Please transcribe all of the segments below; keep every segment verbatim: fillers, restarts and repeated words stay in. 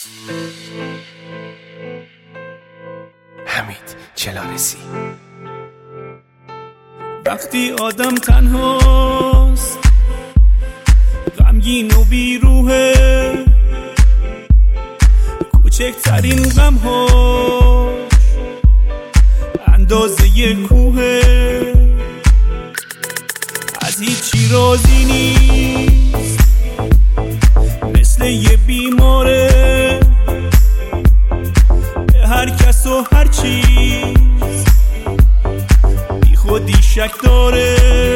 حمید چلارسی. وقتی آدم تنهاست، غمگین و بیروحه، کوچکترین غم‌هاش اندازه یه کوهه، از هیچی راضی نیست، مثل یه بیماره، به هر کس و هر چیز بی خودی شک داره.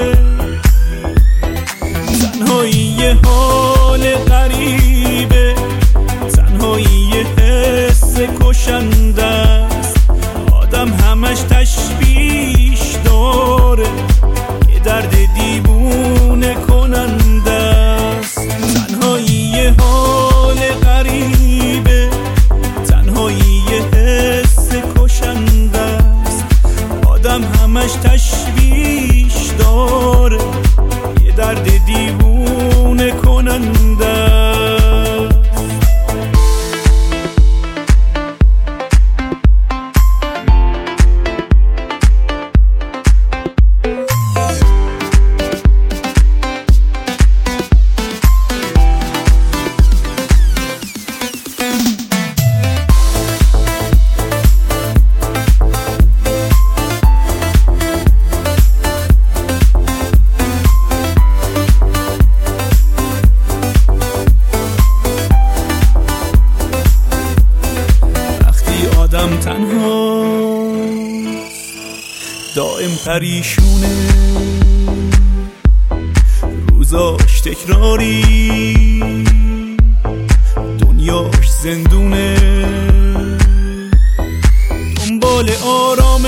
تنهایی یه حال غریبه، تنهایی یه حس کشنده است، آدم همش تشویش داره، یه درد دیوونه کننده است. تنهایی یه حال غریبه، تنهایی یه حس کشنده است، آدم همش تشویش داره، یه درد دیوونه کننده است. آدم تنهاست، دائم پریشونه، روزاش تکراری، دنیاش زندونه، دنبال آرامش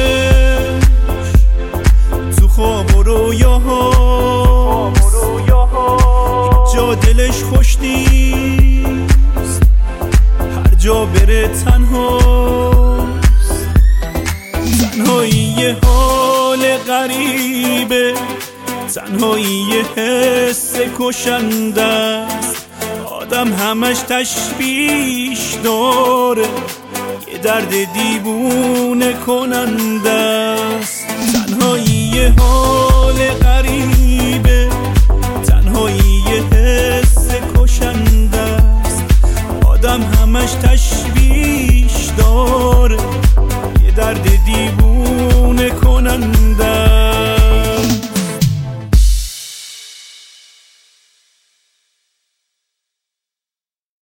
تو خواب و رویاهاست، جا دلش خوش نیست، هر جا بره تنهاست. تنهایی یه حال غریبه، تنهایی یه حس کشنده است، آدم همش تشویش داره، یه درد دیوونه کننده است. تنهایی یه حال غریبه،